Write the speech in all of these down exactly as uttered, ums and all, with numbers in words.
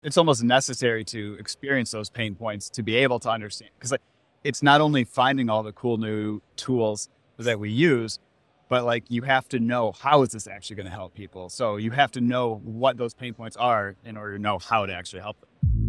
it's almost necessary to experience those pain points to be able to understand. Because like, it's not only finding all the cool new tools that we use, but like you have to know how is this actually going to help people. So you have to know what those pain points are in order to know how to actually help them.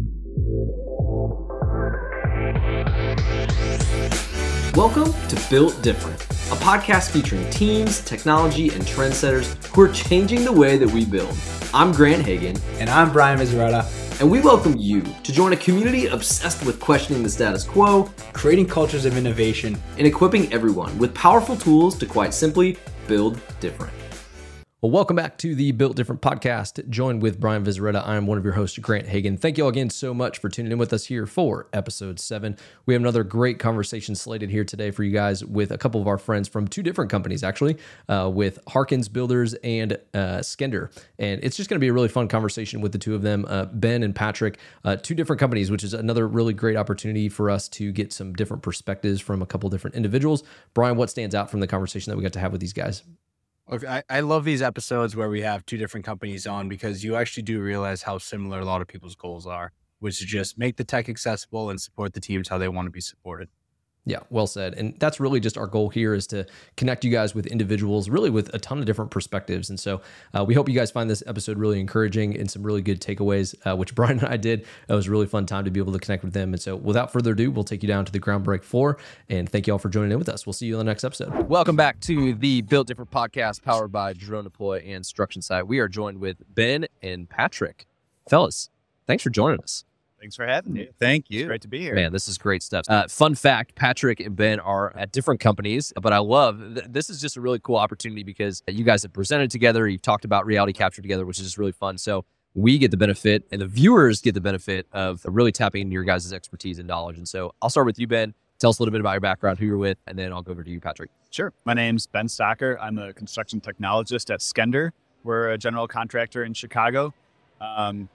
Welcome to Built Different, a podcast featuring teams, technology, and trendsetters who are changing the way that we build. I'm Grant Hagan. And I'm Brian Vizzarella. And we welcome you to join a community obsessed with questioning the status quo, creating cultures of innovation, and equipping everyone with powerful tools to quite simply build different. Well, welcome back to the Built Different podcast. Joined with Brian Vizzarella, I am one of your hosts, Grant Hagan. Thank you all again so much for tuning in with us here for episode seven. We have another great conversation slated here today for you guys with a couple of our friends from two different companies, actually, uh, with Harkins Builders and uh, Skender. And it's just going to be a really fun conversation with the two of them, uh, Ben and Patrick, uh, two different companies, which is another really great opportunity for us to get some different perspectives from a couple different individuals. Brian, what stands out from the conversation that we got to have with these guys? Okay, I, I love these episodes where we have two different companies on because you actually do realize how similar a lot of people's goals are, which is just make the tech accessible and support the teams how they want to be supported. Yeah, well said. And that's really just our goal here is to connect you guys with individuals, really with a ton of different perspectives. And so uh, we hope you guys find this episode really encouraging and some really good takeaways, uh, which Brian and I did. It was a really fun time to be able to connect with them. And so without further ado, we'll take you down to the groundbreak floor. And thank you all for joining in with us. We'll see you on the next episode. Welcome back to the Built Different podcast powered by Drone Deploy and Instruction Site. We are joined with Ben and Patrick. Fellas, thanks for joining us. Thanks for having me. Thank you. It's great to be here. Man, this is great stuff. Uh, fun fact, Patrick and Ben are at different companies, but I love, th- this is just a really cool opportunity because you guys have presented together, you've talked about reality capture together, which is just really fun. So we get the benefit and the viewers get the benefit of really tapping into your guys' expertise and knowledge. And so I'll start with you, Ben. Tell us a little bit about your background, who you're with, and then I'll go over to you, Patrick. Sure. My name's Ben Stocker. I'm a construction technologist at Skender. We're a general contractor in Chicago. Um,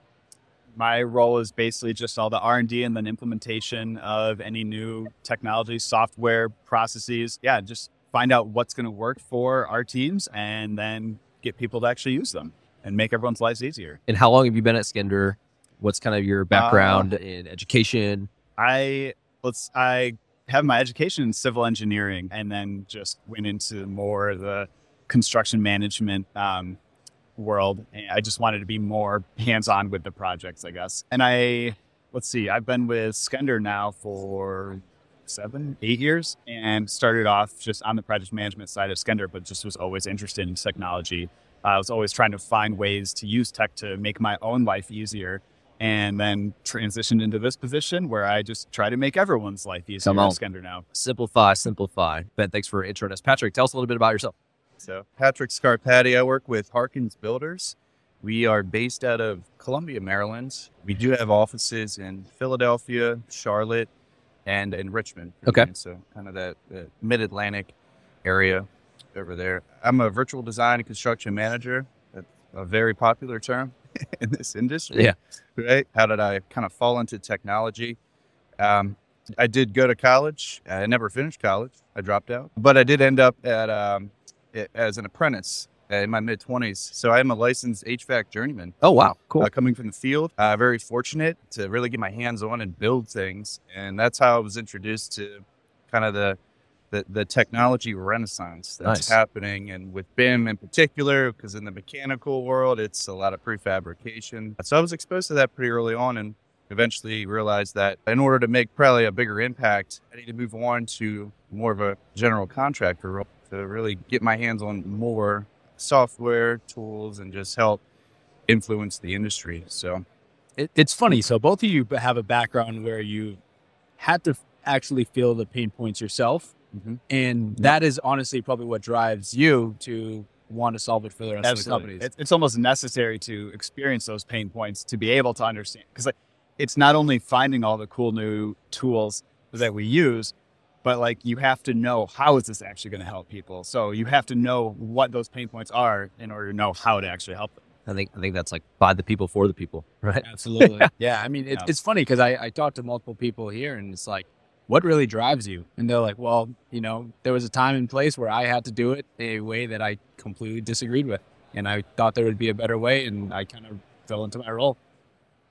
My role is basically just all the R and D and then implementation of any new technology, software, processes. Yeah, just find out what's going to work for our teams and then get people to actually use them and make everyone's lives easier. And how long have you been at Skender? What's kind of your background uh, in education? I let's I have my education in civil engineering and then just went into more of the construction management um world. I just wanted to be more hands-on with the projects, I guess. And I, let's see, I've been with Skender now for seven, eight years and started off just on the project management side of Skender, but just was always interested in technology. I was always trying to find ways to use tech to make my own life easier and then transitioned into this position where I just try to make everyone's life easier at Skender now. Simplify, simplify. Ben, thanks for introing us. Patrick, tell us a little bit about yourself. So Patrick Scarpati, I work with Harkins Builders. We are based out of Columbia, Maryland. We do have offices in Philadelphia, Charlotte, and in Richmond. Okay. So kind of that, that mid-Atlantic area over there. I'm a virtual design and construction manager. That's a very popular term in this industry. Yeah. Right? How did I kind of fall into technology? Um, I did go to college. I never finished college. I dropped out. But I did end up at... Um, as an apprentice in my mid-twenties. So I am a licensed H V A C journeyman. Oh, wow. Cool. Uh, coming from the field. Uh, very fortunate to really get my hands on and build things. And that's how I was introduced to kind of the the, the technology renaissance that's Nice. happening. And with B I M in particular, because in the mechanical world, it's a lot of prefabrication. So I was exposed to that pretty early on and eventually realized that in order to make probably a bigger impact, I need to move on to more of a general contractor role, to really get my hands on more software tools and just help influence the industry. So it, it's funny. So both of you have a background where you had to actually feel the pain points yourself. mm-hmm. And that is honestly probably what drives you to want to solve it for the rest Absolutely. of the companies. It's, it's almost necessary to experience those pain points to be able to understand. Because like, it's not only finding all the cool new tools that we use, but like you have to know how is this actually going to help people. So you have to know what those pain points are in order to know how to actually help them. I think I think that's like by the people for the people, right? Absolutely. Yeah. I mean, it, Yeah. it's funny because I, I talked to multiple people here and it's like, what really drives you? And they're like, well, you know, there was a time and place where I had to do it a way that I completely disagreed with. And I thought there would be a better way and I kind of fell into my role.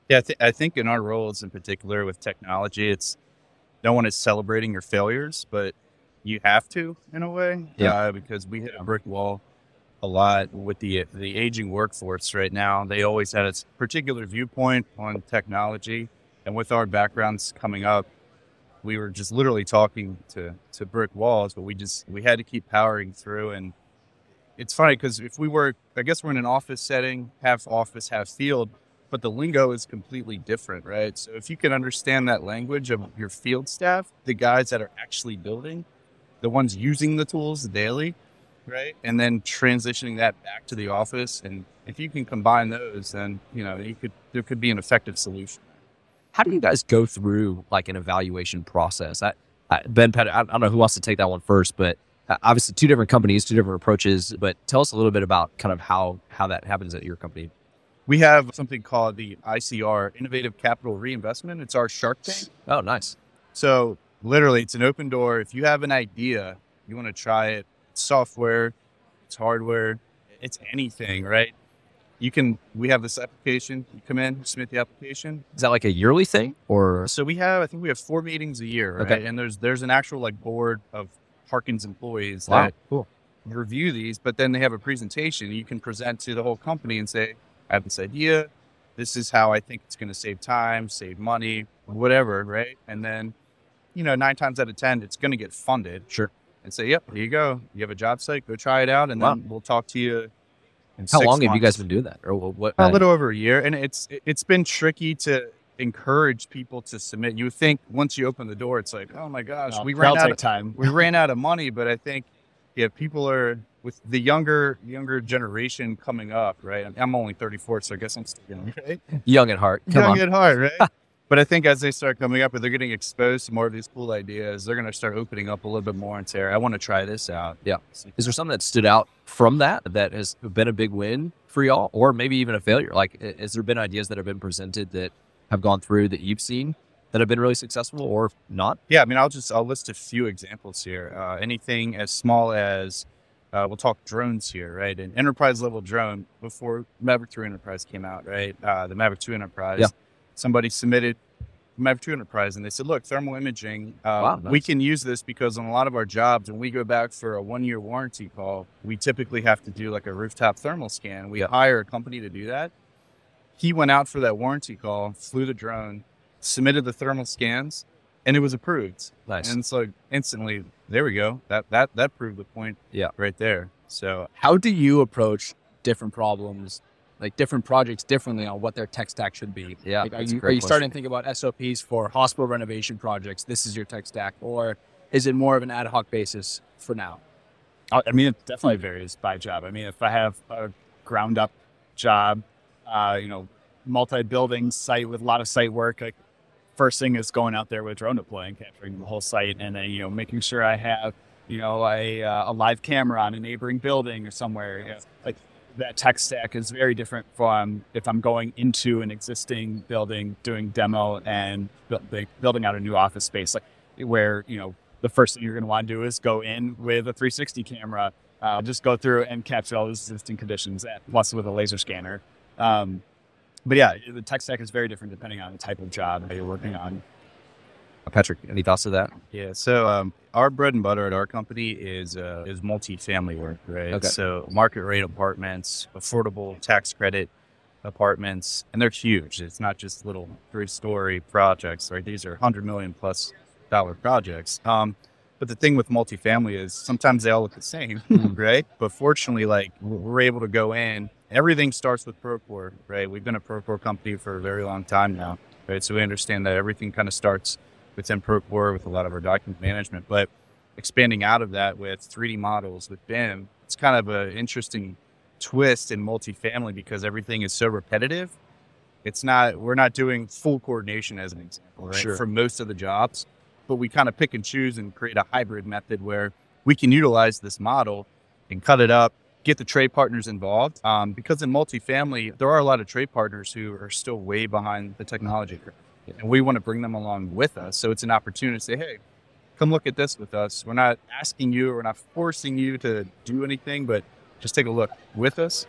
Yeah, I, th- I think in our roles in particular with technology, it's no one is celebrating your failures, but you have to in a way, Yeah. uh, because we hit a brick wall a lot with the the aging workforce right now. They always had a particular viewpoint on technology, and with our backgrounds coming up, we were just literally talking to to brick walls. But we just we had to keep powering through. And it's funny because if we were, I guess we're in an office setting, half office, half field, but the lingo is completely different, right? So if you can understand that language of your field staff, the guys that are actually building, the ones using the tools daily, right? And then transitioning that back to the office. And if you can combine those, then, you know, you could, there could be an effective solution. How do you guys go through like an evaluation process? I, I, Ben, Pat, I, I don't know who wants to take that one first, but uh, obviously two different companies, two different approaches, but tell us a little bit about kind of how, how that happens at your company. We have something called the I C R, Innovative Capital Reinvestment. It's our Shark Tank. Oh, nice. So literally, it's an open door. If you have an idea, you want to try it, it's software, it's hardware, it's anything, right? You can, we have this application, you come in, submit the application. Is that like a yearly thing or? So we have, I think we have four meetings a year, right? Okay. And there's there's an actual like board of Harkins employees Wow, that cool. review these, but then they have a presentation you can present to the whole company and say, I have this idea. This is how I think it's going to save time, save money, whatever, right? And then, you know, nine times out of ten, it's going to get funded. Sure. And say, yep, here you go. You have a job site, go try it out, and Wow. then we'll talk to you in How six long have you guys months. been doing that? Or what? A little over a year, and it's it's been tricky to encourage people to submit. You would think once you open the door, it's like, oh my gosh, Well, we that'll ran out take of time. we ran out of money. But I think, yeah, people are with the younger younger generation coming up, right? I'm only thirty-four, so I guess I'm still young, right? Young at heart. Come young on. at heart, right? But I think as they start coming up and they're getting exposed to more of these cool ideas, they're going to start opening up a little bit more and say, I want to try this out. Yeah. Is there something that stood out from that that has been a big win for y'all, or maybe even a failure? Like, i- has there been ideas that have been presented that have gone through that you've seen that have been really successful or not? Yeah, I mean, I'll just I'll list a few examples here. Uh, anything as small as uh, we'll talk drones here, right? An enterprise level drone before Maverick three Enterprise came out, right? Uh, the Maverick two Enterprise. Yeah. Somebody submitted Maverick two Enterprise, and they said, "Look, thermal imaging. Uh, Wow, nice. We can use this because on a lot of our jobs, when we go back for a one year warranty call, we typically have to do like a rooftop thermal scan. We Yeah. hire a company to do that." He went out for that warranty call, flew the drone, submitted the thermal scans, and it was approved. Nice. And so instantly, there we go. That that that proved the point. Yeah. Right there. So How do you approach different problems, like different projects differently on what their tech stack should be? Yeah, Like, are that's a you, great are you starting to think about S O Ps for hospital renovation projects? This is your tech stack. Or is it more of an ad hoc basis for now? I I mean, it definitely varies by job. I mean, if I have a ground up job, uh, you know, multi-building site with a lot of site work, like first thing is going out there with drone deploy and capturing the whole site, and then, you know, making sure I have, you know, a, uh, a live camera on a neighboring building or somewhere. You know, like that tech stack is very different from if I'm going into an existing building, doing demo and bu- like, building out a new office space, like where, you know, the first thing you're going to want to do is go in with a three sixty camera, uh, just go through and capture all the existing conditions, and plus with a laser scanner. Um, but yeah, the tech stack is very different depending on the type of job that you're working on. Patrick, any thoughts to that? yeah, so um, our bread and butter at our company is uh, is multi-family work, right? Okay. So market rate apartments, affordable tax credit apartments, and they're huge. It's not just little three-story projects, right? These are hundred million plus dollar projects. Um, but the thing with multifamily is sometimes they all look the same, right? But fortunately, like we're able to go in. Everything starts with Procore, right? We've been a Procore company for a very long time now, right? So we understand that everything kind of starts within Procore with a lot of our document management, but expanding out of that with three D models with B I M, it's kind of an interesting twist in multifamily because everything is so repetitive. It's not, we're not doing full coordination as an example, right? Sure. For most of the jobs, but we kind of pick and choose and create a hybrid method where we can utilize this model and cut it up, get the trade partners involved. Um, because in multifamily, there are a lot of trade partners who are still way behind the technology curve. And we want to bring them along with us. So it's an opportunity to say, hey, come look at this with us. We're not asking you, we're not forcing you to do anything, but just take a look with us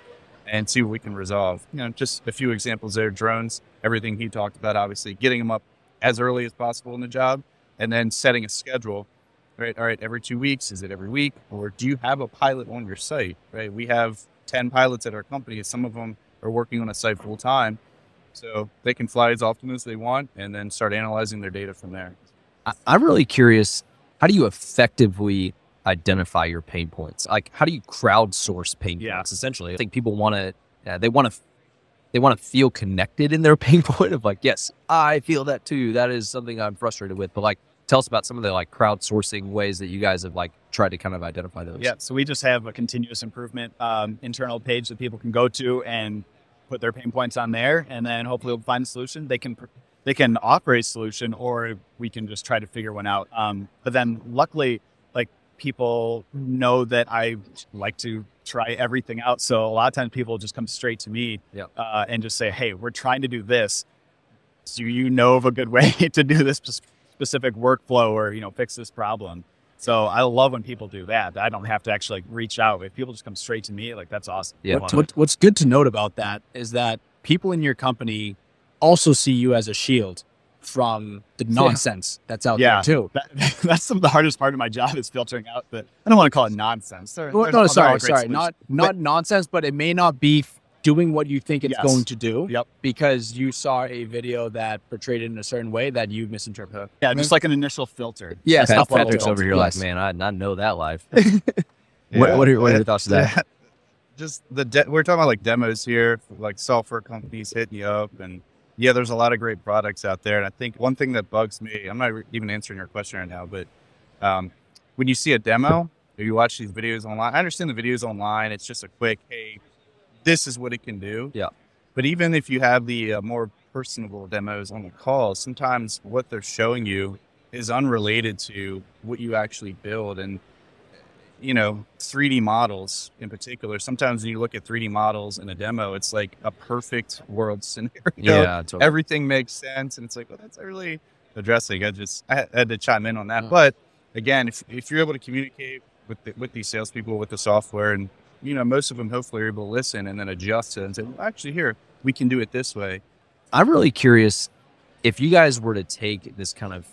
and see what we can resolve. You know, just a few examples there. Drones, everything he talked about, obviously getting them up as early as possible in the job, and then setting a schedule. Right, all right, every two weeks, is it every week, or do you have a pilot on your site? Right, we have ten pilots at our company. Some of them are working on a site full time, so they can fly as often as they want, and then start analyzing their data from there. I, I'm really curious. How do you effectively identify your pain points? Like, how do you crowdsource pain Yeah. points? Essentially, I think people want to. Uh, they want to. They want to feel connected in their pain point of like, yes, I feel that too. That is something I'm frustrated with. But like, tell us about some of the like crowdsourcing ways that you guys have like tried to kind of identify those. Yeah, so we just have a continuous improvement um, internal page that people can go to and put their pain points on there, and then hopefully we'll find a solution. They can they can offer a solution, or we can just try to figure one out. Um, but then luckily, like people know that I like to try everything out, so a lot of times people just come straight to me Yeah. uh, and just say, "Hey, we're trying to do this. Do you know of a good way to do this specific workflow, or you know, fix this problem?" So I love when people do that. I don't have to actually like reach out. If people just come straight to me, like that's awesome. Yeah. I What, love what, what's good to note about that is that people in your company also see you as a shield from the nonsense that's out Yeah. there too. That, that's some of the hardest part of my job is filtering out the. I don't want to call it nonsense. There, Well, there's no, a lot sorry, of great sorry, solutions. not not nonsense, but it may not be f- doing what you think it's Yes. going to do. Yep. Because you saw a video that portrayed it in a certain way that you misinterpreted. Yeah, just like an initial filter. Yes, Pat- stuff like Patrick's that. over here Yes. like, man, I, I know that life. Yeah. What, what, are, what are your thoughts to that? Just the de- we're talking about like demos here, like software companies hitting you up, and yeah, there's a lot of great products out there. And I think one thing that bugs me, I'm not re- even answering your question right now, but um, when you see a demo or you watch these videos online, I understand the videos online. It's just a quick, hey, this is what it can do. Yeah. But even if you have the uh, more personable demos on the call, sometimes what they're showing you is unrelated to what you actually build. And you know, three D models in particular, sometimes when you look at three D models in a demo, it's like a perfect world scenario. Yeah, totally. Everything makes sense. And it's like, well, that's not really addressing. I just, I had to chime in on that. Yeah. But again, if, if you're able to communicate with the, with these salespeople, with the software, and, you know, most of them hopefully are able to listen and then adjust it and say, well, actually here, we can do it this way. I'm really curious if you guys were to take this kind of,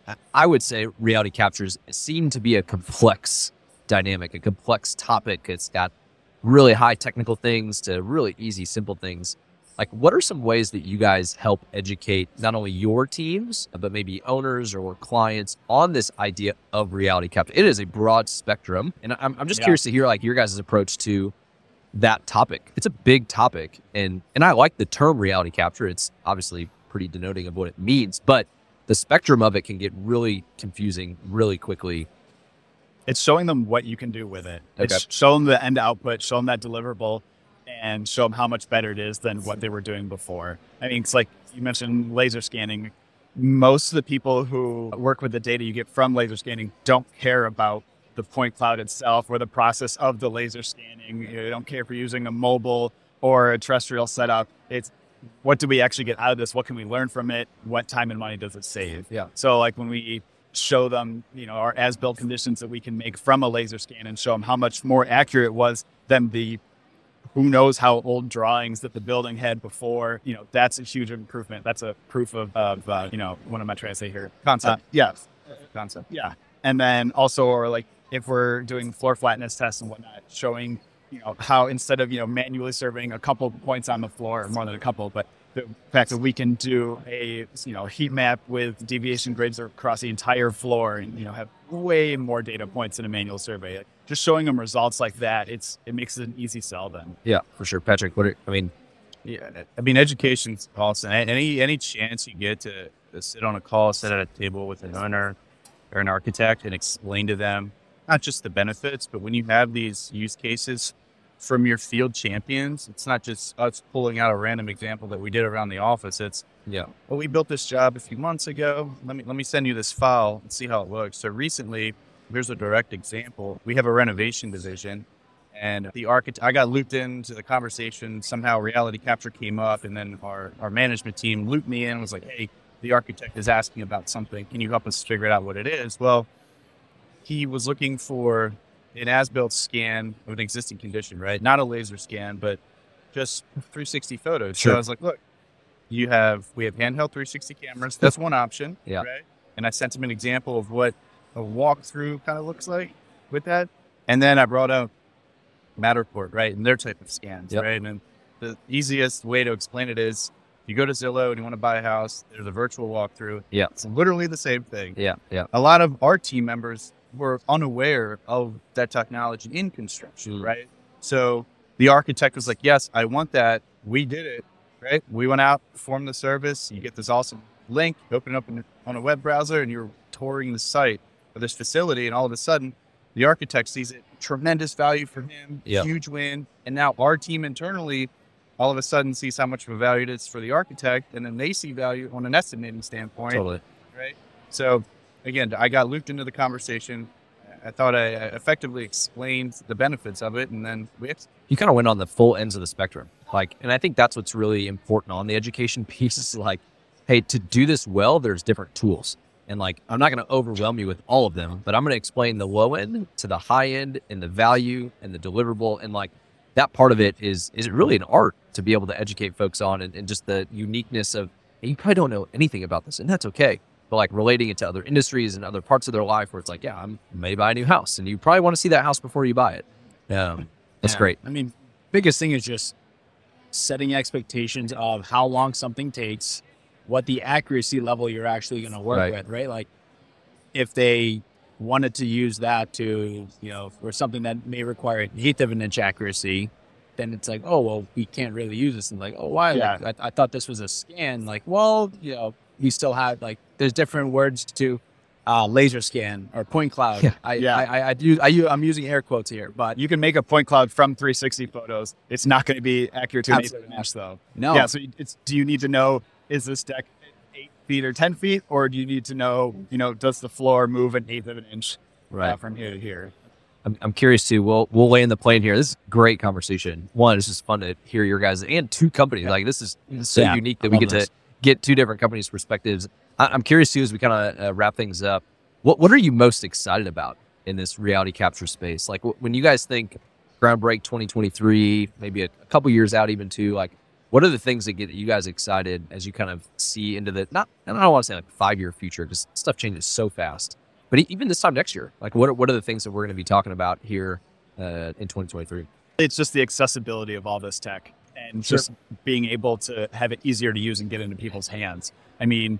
I would say reality captures seem to be a complex dynamic, a complex topic. It's got really high technical things to really easy, simple things. Like, what are some ways that you guys help educate not only your teams, but maybe owners or clients on this idea of reality capture? It is a broad spectrum. And I'm, I'm just Yeah. curious to hear like your guys' approach to that topic. It's a big topic. And, and I like the term reality capture. It's obviously pretty denoting of what it means, but the spectrum of it can get really confusing really quickly. It's showing them what you can do with it. Okay. It's show them the end output, show them that deliverable, and show them how much better it is than what they were doing before. I mean, it's like you mentioned laser scanning. Most of the people who work with the data you get from laser scanning don't care about the point cloud itself or the process of the laser scanning. They don't care if you're using a mobile or a terrestrial setup. It's what do we actually get out of this? What can we learn from it? What time and money does it save? Yeah. So like when we show them, you know, our as-built conditions that we can make from a laser scan and show them how much more accurate it was than the who knows how old drawings that the building had before, you know, that's a huge improvement. That's a proof of, of uh, you know, what am I trying to say here? Concept. Uh, yeah. Concept. Yeah. And then also, or like if we're doing floor flatness tests and whatnot, showing, you know, how instead of, you know, manually surveying a couple points on the floor, more than a couple, but the fact that we can do a, you know, heat map with deviation grids across the entire floor and, you know, have way more data points than a manual survey. Like, just showing them results like that, it's it makes it an easy sell then. Yeah, for sure. Patrick, what are, I mean, Yeah, I mean, education's awesome. Any any chance you get to, to sit on a call, sit at a table with an owner or an architect and explain to them not just the benefits, but when you have these use cases from your field champions, it's not just us pulling out a random example that we did around the office. It's, yeah, well, we built this job a few months ago. Let me let me send you this file and see how it looks. So recently, here's a direct example. We have a renovation division. And the architect, I got looped into the conversation. Somehow reality capture came up, and then our, our management team looped me in and was like, hey, the architect is asking about something. Can you help us figure out what it is? Well, he was looking for an as-built scan of an existing condition, right? Not a laser scan, but just three sixty photos. Sure. So I was like, look, you have, we have handheld three sixty cameras. That's one option. Yeah. Right. And I sent him an example of what a walkthrough kind of looks like with that. And then I brought out Matterport, right, and their type of scans, Yep. right? And the easiest way to explain it is you go to Zillow and you want to buy a house, there's a virtual walkthrough. Yeah. It's literally the same thing. Yeah. Yeah. A lot of our team members were unaware of that technology in construction, Mm. right? So the architect was like, yes, I want that. We did it, right? We went out, performed the service. You get this awesome link, you open it up in, on a web browser, and you're touring the site of this facility, and all of a sudden, the architect sees it, tremendous value for him, Yep. huge win. And now our team internally all of a sudden sees how much of a value it is for the architect, and then they see value on an estimating standpoint. Totally. Right. So again, I got looped into the conversation. I thought I effectively explained the benefits of it, and then we ex- You kind of went on the full ends of the spectrum. Like, and I think that's what's really important on the education piece is like, hey, to do this well, there's different tools. And like, I'm not going to overwhelm you with all of them, but I'm going to explain the low end to the high end and the value and the deliverable. And like that part of it is, is really an art to be able to educate folks on and, and just the uniqueness of, hey, you probably don't know anything about this and that's okay. But like relating it to other industries and other parts of their life where it's like, yeah, I'm may buy a new house and you probably want to see that house before you buy it. Um, that's Yeah. great. I mean, biggest thing is just setting expectations of how long something takes, what the accuracy level you're actually going to work Right. with, right? Like if they wanted to use that to, you know, for something that may require an eighth of an inch accuracy, then it's like, oh, well, we can't really use this. And like, oh, why? Yeah. Like, I, I thought this was a scan. Like, well, you know, we still have like, there's different words to uh, laser scan or point cloud. Yeah. I, Yeah. I, I, I, do, I, u- I'm using air quotes here, but You can make a point cloud from three sixty photos. It's not going to be accurate to an eighth of an Absolutely inch, though. no. Yeah. So it's, do you need to know, is this deck eight feet or ten feet? Or do you need to know, you know, does the floor move an eighth of an inch Right. uh, from here to here? I'm, I'm curious too. We'll we'll lay in the plane here. This is a great conversation. One, it's just fun to hear your guys and two companies. Like this is, this is so Yeah, unique that I we love get this. to get two different companies' perspectives. I, I'm curious too as we kind of uh, wrap things up. What what are you most excited about in this reality capture space? Like w- when you guys think Groundbreak twenty twenty-three, maybe a, a couple years out even too. Like what are the things that get you guys excited as you kind of see into the not? I don't want to say like five year future because stuff changes so fast. But e- even this time next year, like what are, what are the things that we're going to be talking about here uh, in twenty twenty-three? It's just the accessibility of all this tech and just being able to have it easier to use and get into people's hands. I mean,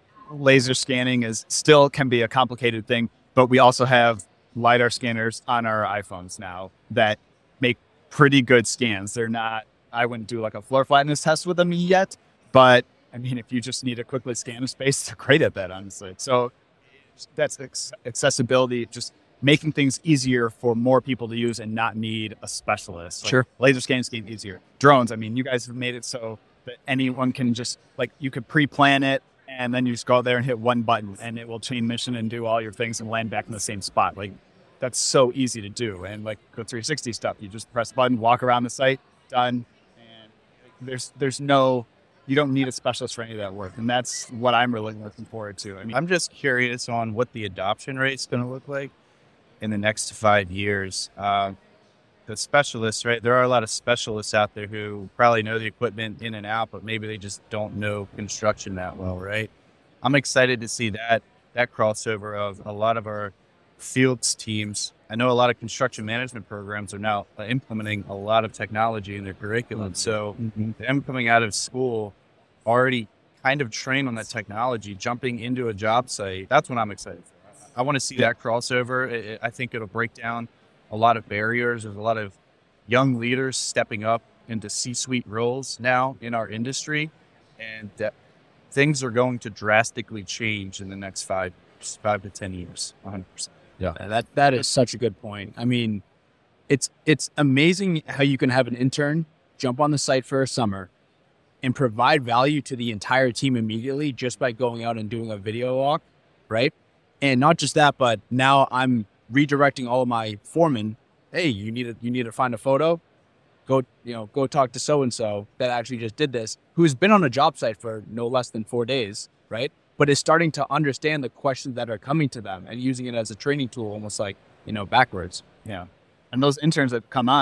laser scanning is still can be a complicated thing, but we also have LiDAR scanners on our iPhones now that make pretty good scans. They're not, I wouldn't do like a floor flatness test with them yet, but I mean, if you just need to quickly scan a space, they're great at that, honestly. So that's ex- accessibility, just making things easier for more people to use and not need a specialist. Like, Sure. Laser scanning's getting easier. Drones, I mean, you guys have made it so that anyone can just, like, you could pre-plan it and then you just go out there and hit one button and it will chain mission and do all your things and land back in the same spot. Like, that's so easy to do. And like the three sixty stuff, you just press a button, walk around the site, done. And there's there's no, you don't need a specialist for any of that work. And that's what I'm really looking forward to. I mean, I'm just curious on what the adoption rate is going to look like in the next five years. Uh, the specialists, right? There are a lot of specialists out there who probably know the equipment in and out, but maybe they just don't know construction that well, right? I'm excited to see that that crossover of a lot of our fields teams. I know a lot of construction management programs are now uh, implementing a lot of technology in their curriculum. So them coming out of school already kind of trained on that technology, jumping into a job site, that's what I'm excited for. I want to see that crossover. It, it- I think it'll break down a lot of barriers. There's a lot of young leaders stepping up into C-suite roles now in our industry, and that things are going to drastically change in the next five, five to ten years, one hundred percent. Yeah, that that is such a good point. I mean, it's it's amazing how you can have an intern jump on the site for a summer and provide value to the entire team immediately just by going out and doing a video walk, right? And not just that, but now I'm redirecting all of my foremen. Hey, you need to you need to find a photo. Go, you know, go talk to so and so that actually just did this, who's been on a job site for no less than four days, right? But is starting to understand the questions that are coming to them and using it as a training tool, almost like, you know, backwards. yeah. And those interns that come on,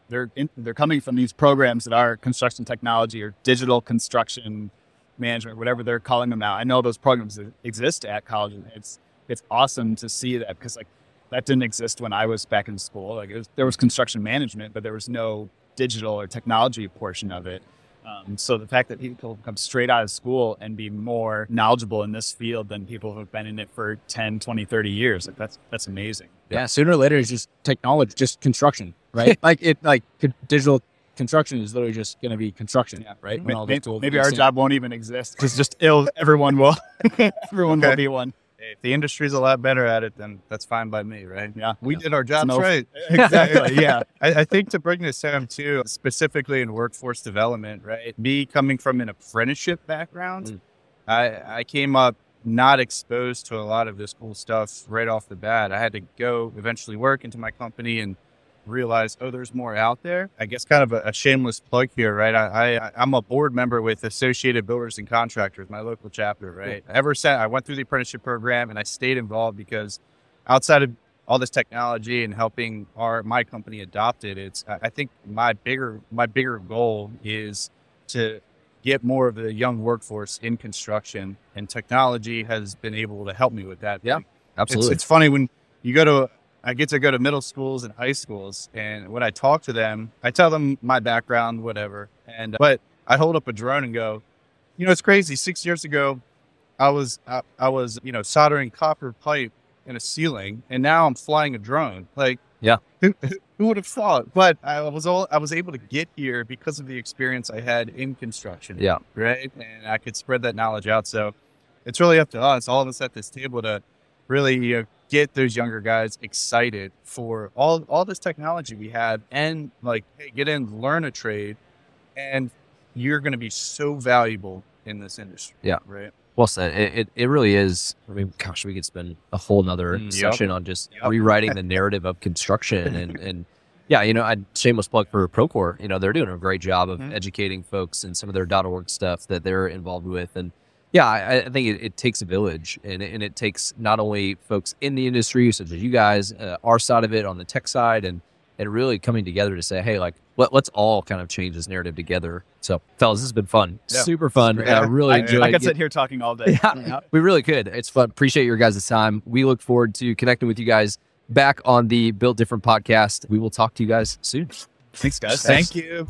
they're in, they're coming from these programs that are construction technology or digital construction management, whatever they're calling them now. I know those programs exist at college. It's it's awesome to see that, because like that didn't exist when I was back in school. Like it was, there was construction management, but there was no digital or technology portion of it. Um, so the fact that people come straight out of school and be more knowledgeable in this field than people who have been in it for ten, twenty, thirty years, like that's that's amazing. Yeah, sooner or later it's just technology, just construction, right? like it, like co- digital construction is literally just going to be construction, yeah, right? When all Maybe, the tools maybe are our the job won't even exist, because just ill, everyone will, everyone Okay. will be one. If the industry's a lot better at it, then that's fine by me, right? Yeah, We yeah. did our jobs no- right. Exactly. Yeah. I, I think to bring this home too, specifically in workforce development, right? Me coming from an apprenticeship background, Mm. I, I came up not exposed to a lot of this cool stuff right off the bat. I had to go eventually work into my company and realize, oh, there's more out there. I guess kind of a, a shameless plug here, right? I, I, I'm a board member with Associated Builders and Contractors, my local chapter, right? Ever since I went through the apprenticeship program and I stayed involved, because outside of all this technology and helping our my company adopt it, it's I I think my bigger my bigger goal is to get more of the young workforce in construction, and technology has been able to help me with that. Yeah, It's, Absolutely. it's funny when you go to I get to go to middle schools and high schools, and when I talk to them, I tell them my background, whatever, and but I hold up a drone and go, you know, it's crazy. Six years ago, I was I, I was you know soldering copper pipe in a ceiling, and now I'm flying a drone. Like, Yeah. who, who would have thought? But I was all I was able to get here because of the experience I had in construction. Yeah. right, and I could spread that knowledge out. So it's really up to us, all of us at this table, to really you know, get those younger guys excited for all all this technology we have, and like, hey, get in, learn a trade, and you're going to be so valuable in this industry. Yeah. Right. Well said. It, it it really is. I mean, gosh, we could spend a whole nother Mm, yep. session on just Yep. rewriting the narrative of construction, and and yeah, you know, I shameless plug for Procore. You know, they're doing a great job of Mhm. educating folks and some of their .org stuff that they're involved with, and yeah, I, I think it, it takes a village, and it, and it takes not only folks in the industry such as you guys, uh, our side of it on the tech side, and and really coming together to say, hey, like let, let's all kind of change this narrative together. So, fellas, this has been fun, Yeah. super fun. Yeah. I really I- I enjoyed. I could get- sit here talking all day. Yeah, we really could. It's fun. Appreciate your guys' time. We look forward to connecting with you guys back on the Built Different podcast. We will talk to you guys soon. Thanks, guys. Thank you.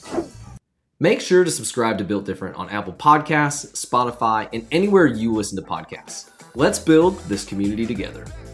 Make sure to subscribe to Built Different on Apple Podcasts, Spotify, and anywhere you listen to podcasts. Let's build this community together.